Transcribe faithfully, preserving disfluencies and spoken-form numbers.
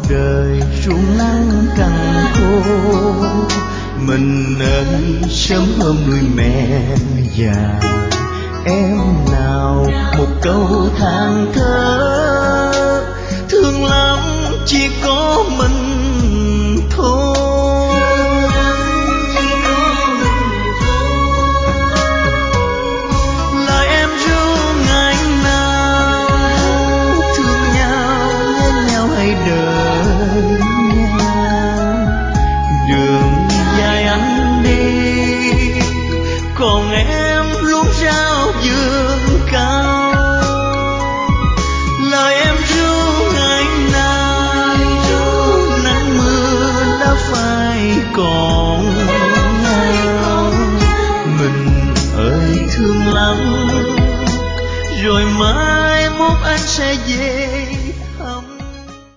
đời ruộng nắng cằn khô. Mình ơi sớm hôm nuôi mẹ già, em nào một câu than thở, thương lắm chỉ có mình thôi. Lời em ru ngày nào thương nhau nhớ nhau hay đời nhau, đường dài anh đi còn em luôn rao vườn cao. Lời em ru ngày nào nắng mưa đã phai còn nhau. Mình ơi thương lắm rồi mai mốt anh sẽ về